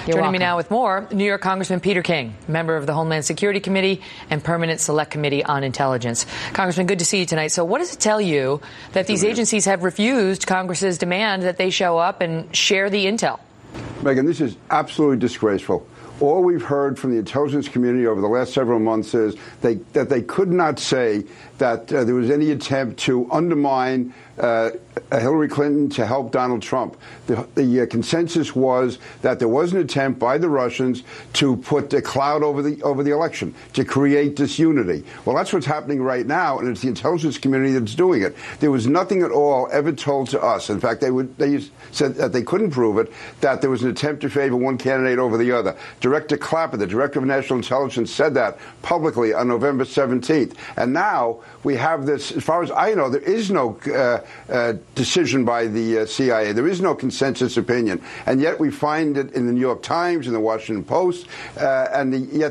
Joining me now with more, New York Congressman Peter King, member of the Homeland Security Committee and Permanent Select Committee on Intelligence. Congressman, good to see you tonight. So what does it tell you that these agencies have refused Congress's demand that they show up and share the intel? Megyn, this is absolutely disgraceful. All we've heard from the intelligence community over the last several months is that they could not say that there was any attempt to undermine Hillary Clinton to help Donald Trump. The consensus was that there was an attempt by the Russians to put a cloud over the election, to create disunity. Well, that's what's happening right now, and it's the intelligence community that's doing it. There was nothing at all ever told to us. In fact, they said that they couldn't prove it, that there was an attempt to favor one candidate over the other. Director Clapper, the Director of National Intelligence, said that publicly on November 17th. And now we have this, as far as I know, there is no decision by the CIA. There is no consensus opinion. And yet we find it in the New York Times, in the Washington Post, yet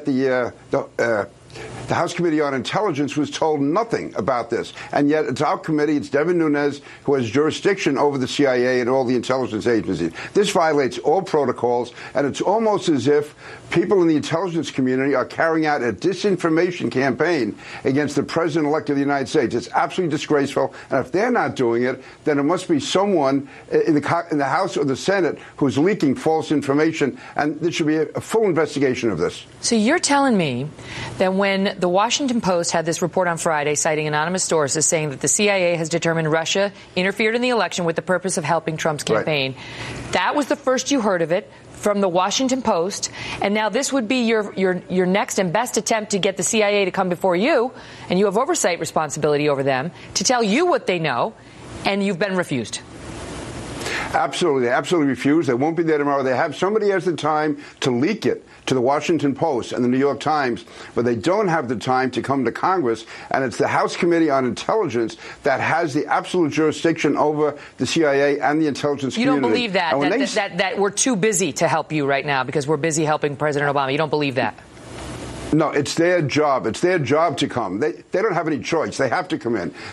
the House Committee on Intelligence was told nothing about this. And yet it's our committee, it's Devin Nunes, who has jurisdiction over the CIA and all the intelligence agencies. This violates all protocols, and it's almost as if people in the intelligence community are carrying out a disinformation campaign against the President-elect of the United States. It's absolutely disgraceful. And if they're not doing it, then it must be someone in the House or the Senate who's leaking false information. And there should be a full investigation of this. So you're telling me that when the Washington Post had this report on Friday citing anonymous sources saying that the CIA has determined Russia interfered in the election with the purpose of helping Trump's campaign, right, that was the first you heard of it from the Washington Post, and now this would be your next and best attempt to get the CIA to come before you, and you have oversight responsibility over them, to tell you what they know, and you've been refused. Absolutely. They absolutely refuse. They won't be there tomorrow. They have somebody has the time to leak it to the Washington Post and the New York Times, but they don't have the time to come to Congress. And it's the House Committee on Intelligence that has the absolute jurisdiction over the CIA and the intelligence community. You don't believe that we're too busy to help you right now because we're busy helping President Obama. You don't believe that? No, it's their job. It's their job to come. They don't have any choice. They have to come in.